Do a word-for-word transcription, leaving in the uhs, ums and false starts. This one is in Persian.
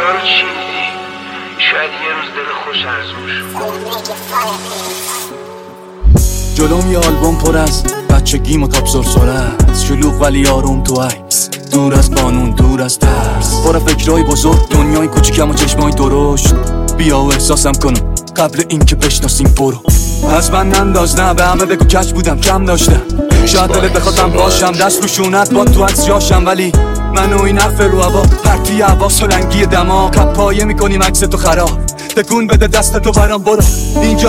اینا رو چی میدی؟ شاید یه روز دل خوش ارزون شد. جلوم یه آلبوم پر از بچگیم و تاب سرسره است، شلوغ ولی آروم تو عکس، دور از قانون دور از ترس، پر فکرای بزرگ، دنیای کوچیکم و چشمای درشت. بیا و احساسم کنم قبل اینکه بشناسیم برو. از من ننداز، نه به همه بگو کج بودم کم داشتم، شاید دلت بخوادم باشم دست رو شونت با تو از جاشم، ولی من و این حرف رو هوا پرتی هوا سلنگی دماغ، کپ پایه میکنیم عکس تو خراب، تکون بده دست تو برام برو. اینجا